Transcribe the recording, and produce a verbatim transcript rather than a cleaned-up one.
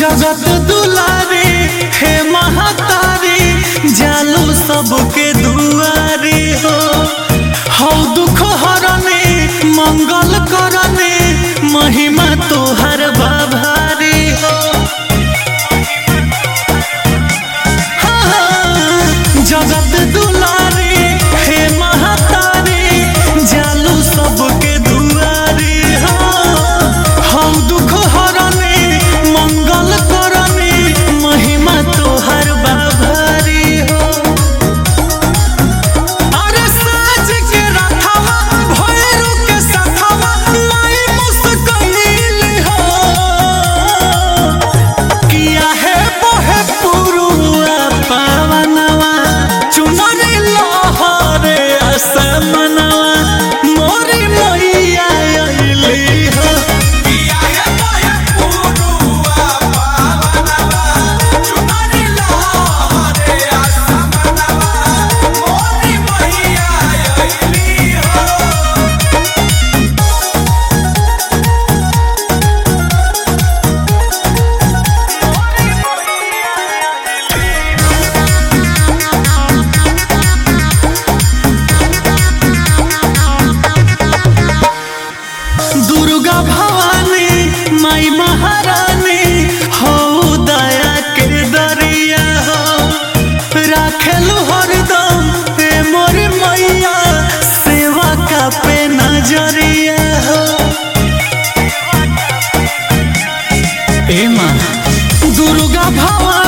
जगत दुलारी हे महातारी जालू सबके दुआरी हो हौ दुख हरने मंगल करने महिमा तोहर बाभारी हो हाँ, जगत दुलारी हे महातारी जालू सबके दुआरी हो हौ दुख हरने मंगल करने महिमा तोहर बाभारी हो अरे साज के रथवा भैरू के सथवा माई मुस्कइल हो किया है बोहे पुरुआ पावनवा चुनरी लहरे असमनवा मोरी मैया अइली हो किया है बोहे पुरुआ पावनवा चुनरी लहरे असमनवा मोरी मैया अइली हो दुर्गा भवानी माई महारानी हो दया के दरिया हो राखेलु हरदम हे मोर मैया सेवा का पे नजरिया हो ए माँ दुर्गा भवानी